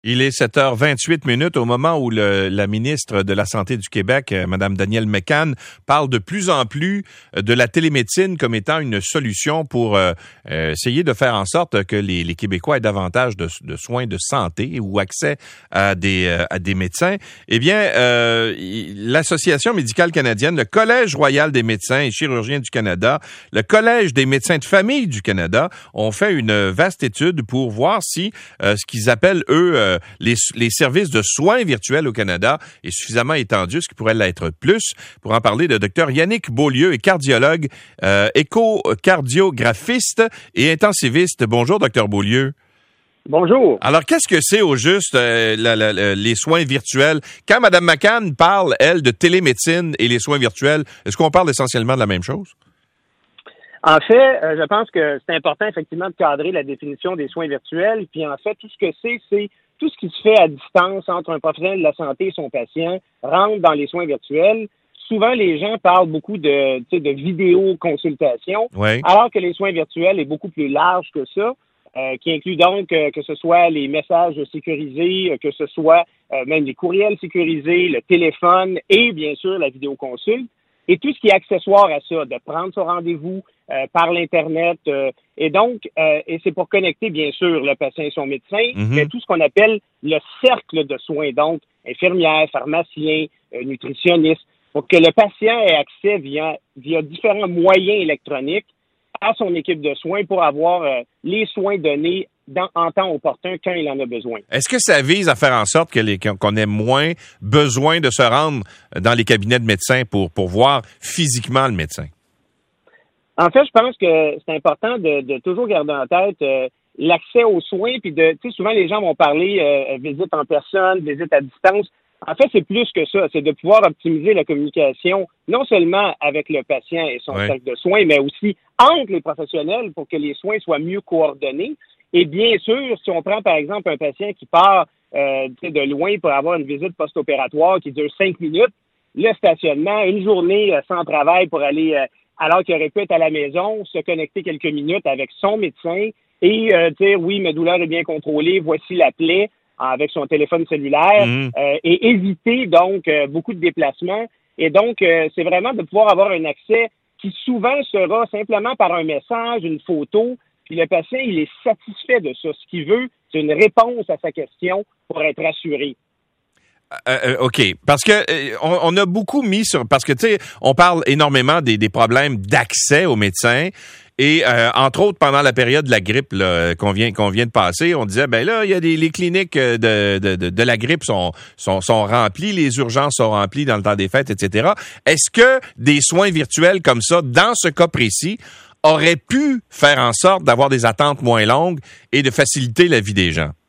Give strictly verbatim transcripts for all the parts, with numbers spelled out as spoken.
Il est sept heures vingt-huit minutes au moment où le, la ministre de la Santé du Québec, euh, Mme Danielle McCann, parle de plus en plus de la télémédecine comme étant une solution pour euh, euh, essayer de faire en sorte que les, les Québécois aient davantage de, de soins de santé ou accès à des, euh, à des médecins. Eh bien, euh, l'Association médicale canadienne, le Collège royal des médecins et chirurgiens du Canada, le Collège des médecins de famille du Canada ont fait une vaste étude pour voir si euh, ce qu'ils appellent, eux, euh, Les, les services de soins virtuels au Canada est suffisamment étendu, ce qui pourrait l'être plus. Pour en parler, le docteur Yannick Beaulieu est cardiologue, euh, échocardiographiste et intensiviste. Bonjour, docteur Beaulieu. Bonjour. Alors, qu'est-ce que c'est au juste euh, la, la, la, les soins virtuels? Quand Mme McCann parle, elle, de télémédecine et les soins virtuels, est-ce qu'on parle essentiellement de la même chose? En fait, euh, je pense que c'est important, effectivement, de cadrer la définition des soins virtuels. Puis, en fait, tout ce que c'est, c'est tout ce qui se fait à distance entre un professionnel de la santé et son patient rentre dans les soins virtuels. Souvent, les gens parlent beaucoup de, tu sais, de vidéoconsultation, oui. alors que les soins virtuels est beaucoup plus large que ça, euh, qui inclut donc euh, que ce soit les messages sécurisés, euh, que ce soit euh, même les courriels sécurisés, le téléphone et, bien sûr, la vidéoconsulte. Et tout ce qui est accessoire à ça, de prendre son rendez-vous euh, par l'Internet. Euh, et donc, euh, et c'est pour connecter, bien sûr, le patient et son médecin, Mm-hmm. mais tout ce qu'on appelle le cercle de soins, donc infirmière, pharmacien, euh, nutritionniste, pour que le patient ait accès via, via différents moyens électroniques à son équipe de soins pour avoir euh, les soins donnés dans, en temps opportun quand il en a besoin. Est-ce que ça vise à faire en sorte que les, qu'on ait moins besoin de se rendre dans les cabinets de médecins pour, pour voir physiquement le médecin? En fait, je pense que c'est important de, de toujours garder en tête euh, l'accès aux soins, puis de, tu sais, souvent les gens vont parler euh, visite en personne, visite à distance. En fait, c'est plus que ça, c'est de pouvoir optimiser la communication, non seulement avec le patient et son ouais. cercle de soins, mais aussi entre les professionnels pour que les soins soient mieux coordonnés. Et bien sûr, si on prend par exemple un patient qui part euh, de loin pour avoir une visite post-opératoire qui dure cinq minutes, le stationnement, une journée euh, sans travail pour aller, euh, alors qu'il aurait pu être à la maison, se connecter quelques minutes avec son médecin et euh, dire oui, ma douleur est bien contrôlée, voici la plaie avec son téléphone cellulaire Mmh. euh, et éviter donc euh, beaucoup de déplacements. Et donc, euh, c'est vraiment de pouvoir avoir un accès qui souvent sera simplement par un message, une photo, puis le patient, il est satisfait de ça. Ce qu'il veut, c'est une réponse à sa question pour être rassuré. Euh, euh, OK. Parce que euh, on, on a beaucoup mis sur... Parce que, tu sais, on parle énormément des, des problèmes d'accès aux médecins. Et, euh, entre autres, pendant la période de la grippe là, qu'on vient qu'on vient de passer, on disait, ben là, il y a des les cliniques de, de, de, de la grippe sont, sont, sont remplies, les urgences sont remplies dans le temps des fêtes, et cetera. Est-ce que des soins virtuels comme ça, dans ce cas précis, auraient pu faire en sorte d'avoir des attentes moins longues et de faciliter la vie des gens?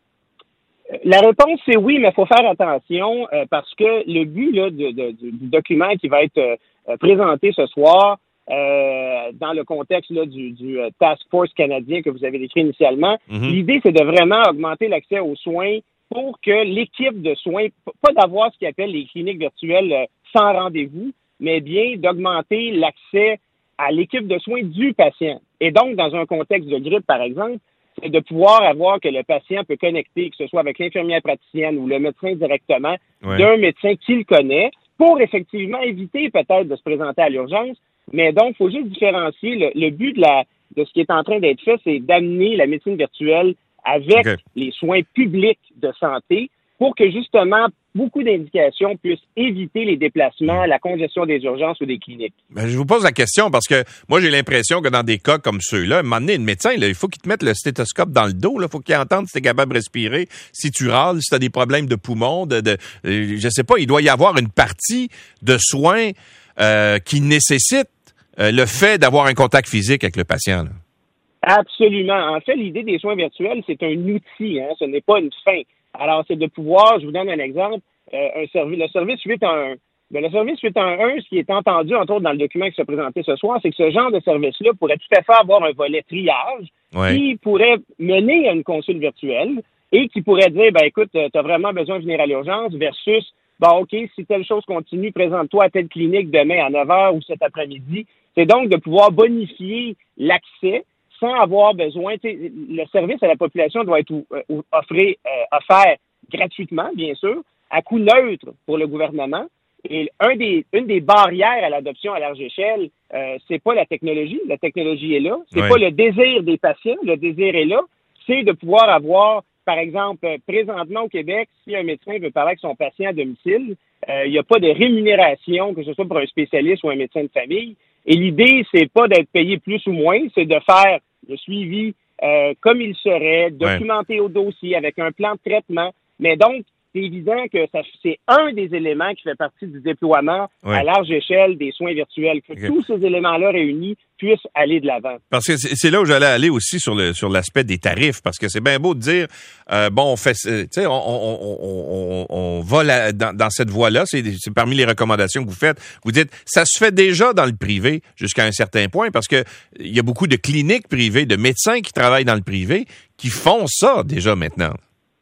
La réponse, c'est oui, mais il faut faire attention euh, parce que le but là, de, de, du document qui va être euh, présenté ce soir, euh, dans le contexte là, du, du euh, Task Force canadien que vous avez décrit initialement, mm-hmm. L'idée, c'est de vraiment augmenter l'accès aux soins pour que l'équipe de soins, pas d'avoir ce qu'ils appellent les cliniques virtuelles euh, sans rendez-vous, mais bien d'augmenter l'accès à l'équipe de soins du patient. Et donc, dans un contexte de grippe, par exemple, c'est de pouvoir avoir que le patient peut connecter, que ce soit avec l'infirmière praticienne ou le médecin directement, oui. d'un médecin qu'il connaît, pour effectivement éviter peut-être de se présenter à l'urgence. Mais donc, il faut juste différencier. Le, le but de, la, de ce qui est en train d'être fait, c'est d'amener la médecine virtuelle avec okay. les soins publics de santé pour que, justement, beaucoup d'indications puissent éviter les déplacements, la congestion des urgences ou des cliniques. Ben, je vous pose la question parce que moi, j'ai l'impression que dans des cas comme ceux-là, à un moment donné, le médecin, là, il faut qu'il te mette le stéthoscope dans le dos. Il faut qu'il entende si tu es capable de respirer, si tu râles, si tu as des problèmes de poumons. De, de, euh, je sais pas, il doit y avoir une partie de soins euh, qui nécessite euh, le fait d'avoir un contact physique avec le patient. Là. Absolument. En fait, l'idée des soins virtuels, c'est un outil, hein, ce n'est pas une fin. Alors, c'est de pouvoir, je vous donne un exemple, euh, un service, le service huit un un. Ben, le service huit un un, ce qui est entendu, entre autres, dans le document qui s'est présenté ce soir, c'est que ce genre de service-là pourrait tout à fait avoir un volet triage ouais. qui pourrait mener à une consulte virtuelle et qui pourrait dire, ben écoute, tu as vraiment besoin de venir à l'urgence versus, bon, OK, si telle chose continue, présente-toi à telle clinique demain à neuf heures ou cet après-midi. C'est donc de pouvoir bonifier l'accès sans avoir besoin, le service à la population doit être euh, offré, euh, offert gratuitement, bien sûr, à coût neutre pour le gouvernement. Et un des, une des barrières à l'adoption à large échelle, euh, c'est pas la technologie. La technologie est là. C'est oui. pas le désir des patients. Le désir est là. C'est de pouvoir avoir, par exemple, présentement au Québec, si un médecin veut parler avec son patient à domicile, euh, il n'y a pas de rémunération, que ce soit pour un spécialiste ou un médecin de famille. Et l'idée, c'est pas d'être payé plus ou moins, c'est de faire le suivi euh, comme il serait, documenté ouais. au dossier avec un plan de traitement. Mais donc, c'est évident que ça, c'est un des éléments qui fait partie du déploiement ouais. à large échelle des soins virtuels, que okay. tous ces éléments-là réunis puissent aller de l'avant. Parce que c'est là où j'allais aller aussi sur le sur l'aspect des tarifs, parce que c'est bien beau de dire euh, bon, on fait, tu sais, on, on, on, on, on va là, dans, dans cette voie-là, c'est, c'est parmi les recommandations que vous faites. Vous dites ça se fait déjà dans le privé jusqu'à un certain point, parce que il y a beaucoup de cliniques privées, de médecins qui travaillent dans le privé, qui font ça déjà maintenant.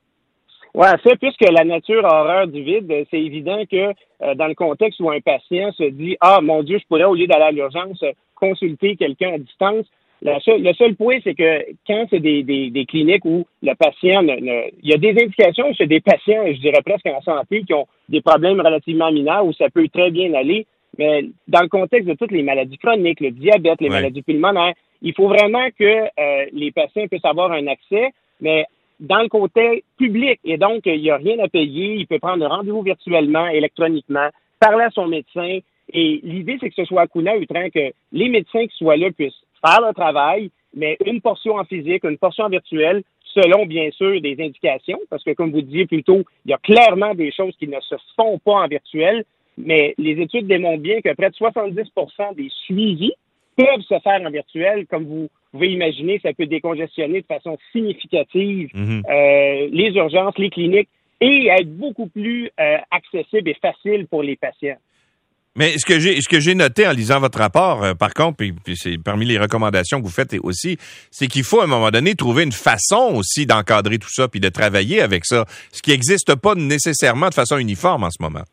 Oui, ça, puisque la nature a horreur du vide, c'est évident que euh, dans le contexte où un patient se dit « Ah, mon Dieu, je pourrais, au lieu d'aller à l'urgence, consulter quelqu'un à distance », le seul, le seul point, c'est que quand c'est des, des, des cliniques où le patient ne, ne... Il y a des indications chez des patients, je dirais presque en santé, qui ont des problèmes relativement mineurs où ça peut très bien aller, mais dans le contexte de toutes les maladies chroniques, le diabète, les ouais. maladies pulmonaires, il faut vraiment que euh, les patients puissent avoir un accès, mais dans le côté public, et donc il n'y a rien à payer, il peut prendre un rendez-vous virtuellement, électroniquement, parler à son médecin, et l'idée, c'est que ce soit à coût neutre, hein, que les médecins qui soient là puissent faire leur travail, mais une portion en physique, une portion en virtuel, selon, bien sûr, des indications, parce que, comme vous disiez plus tôt, il y a clairement des choses qui ne se font pas en virtuel, mais les études démontrent bien que près de soixante-dix pour cent des suivis peuvent se faire en virtuel, comme vous pouvez imaginer, ça peut décongestionner de façon significative mm-hmm. euh, les urgences, les cliniques, et être beaucoup plus euh, accessible et facile pour les patients. Mais ce que j'ai ce que j'ai noté en lisant votre rapport, euh, par contre, puis, puis c'est parmi les recommandations que vous faites aussi, c'est qu'il faut à un moment donné trouver une façon aussi d'encadrer tout ça puis de travailler avec ça, ce qui n'existe pas nécessairement de façon uniforme en ce moment.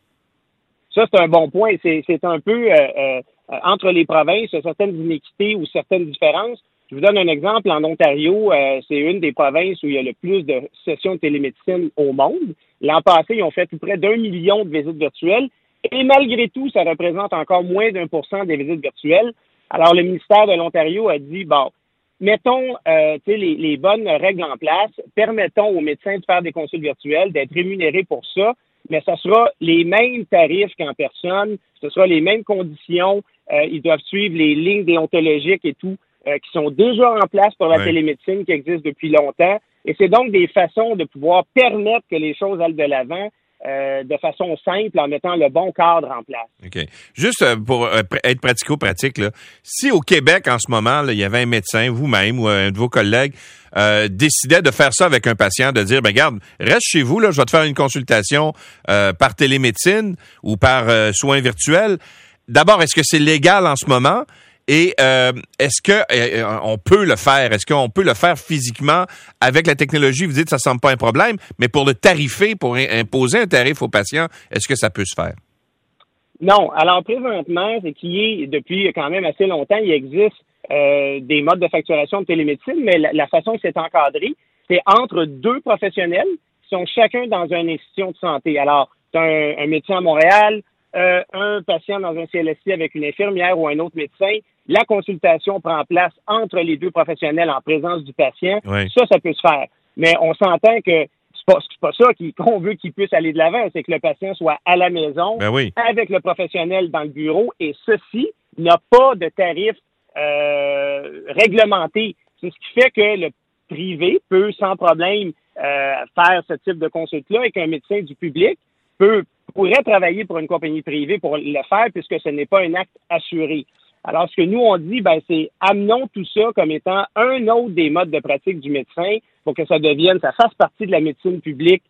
Ça, c'est un bon point. C'est, c'est un peu euh, euh, entre les provinces, certaines inéquités ou certaines différences. Je vous donne un exemple. En Ontario, euh, c'est une des provinces où il y a le plus de sessions de télémédecine au monde. L'an passé, ils ont fait tout près d'un million de visites virtuelles. Et malgré tout, ça représente encore moins d'un pour cent des visites virtuelles. Alors, le ministère de l'Ontario a dit, bon, mettons euh, les, les bonnes règles en place, permettons aux médecins de faire des consultes virtuelles, d'être rémunérés pour ça, mais ce sera les mêmes tarifs qu'en personne, ce sera les mêmes conditions, euh, ils doivent suivre les lignes déontologiques et tout, euh, qui sont déjà en place pour la oui. télémédecine, qui existe depuis longtemps. Et c'est donc des façons de pouvoir permettre que les choses aillent de l'avant, Euh, de façon simple, en mettant le bon cadre en place. OK. Juste euh, pour euh, être pratico-pratique, là, si au Québec, en ce moment, là, il y avait un médecin, vous-même ou un de vos collègues, euh, décidait de faire ça avec un patient, de dire, ben regarde, reste chez vous, là, je vais te faire une consultation euh, par télémédecine ou par euh, soins virtuels. D'abord, est-ce que c'est légal en ce moment? Et euh, est-ce que euh, on peut le faire? Est-ce qu'on peut le faire physiquement avec la technologie? Vous dites que ça ne semble pas un problème, mais pour le tarifer, pour imposer un tarif aux patients, est-ce que ça peut se faire? Non. Alors, présentement, c'est qu'il y est, depuis quand même assez longtemps, il existe euh, des modes de facturation de télémédecine, mais la, la façon que c'est encadré, c'est entre deux professionnels qui sont chacun dans une institution de santé. Alors, c'est un, un médecin à Montréal, euh, un patient dans un C L S C avec une infirmière ou un autre médecin. La consultation prend place entre les deux professionnels en présence du patient. Oui. Ça, ça peut se faire. Mais on s'entend que c'est pas, c'est pas ça qu'on veut qu'il puisse aller de l'avant, c'est que le patient soit à la maison, ben oui. avec le professionnel dans le bureau, et ceci n'a pas de tarif euh, réglementé. C'est ce qui fait que le privé peut sans problème euh, faire ce type de consulte-là et qu'un médecin du public peut pourrait travailler pour une compagnie privée pour le faire puisque ce n'est pas un acte assuré. Alors, ce que nous, on dit, ben, c'est amenons tout ça comme étant un autre des modes de pratique du médecin pour que ça devienne, ça fasse partie de la médecine publique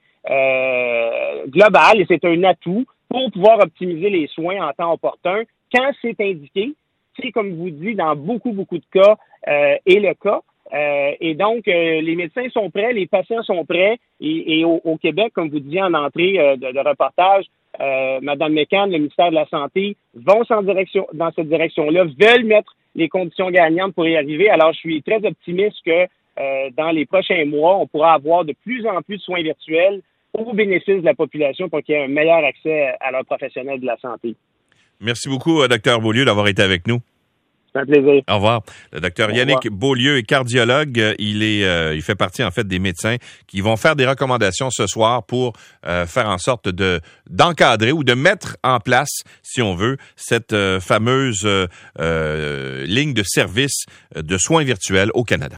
euh, globale et c'est un atout pour pouvoir optimiser les soins en temps opportun quand c'est indiqué. C'est, comme vous dites, dans beaucoup, beaucoup de cas, euh, est le cas. Euh, et donc, euh, les médecins sont prêts, les patients sont prêts. Et, et au, au Québec, comme vous disiez en entrée euh, de, de reportage, euh, Mme McCann, le ministère de la Santé, vont en direction, dans cette direction-là, veulent mettre les conditions gagnantes pour y arriver. Alors, je suis très optimiste que euh, dans les prochains mois, on pourra avoir de plus en plus de soins virtuels au bénéfice de la population pour qu'il y ait un meilleur accès à leurs professionnels de la santé. Merci beaucoup, docteur Beaulieu, d'avoir été avec nous. C'est un plaisir. Au revoir. Le docteur Yannick Beaulieu est cardiologue. Il est, euh, il fait partie en fait des médecins qui vont faire des recommandations ce soir pour euh, faire en sorte de d'encadrer ou de mettre en place, si on veut, cette euh, fameuse euh, euh, ligne de service de soins virtuels au Canada.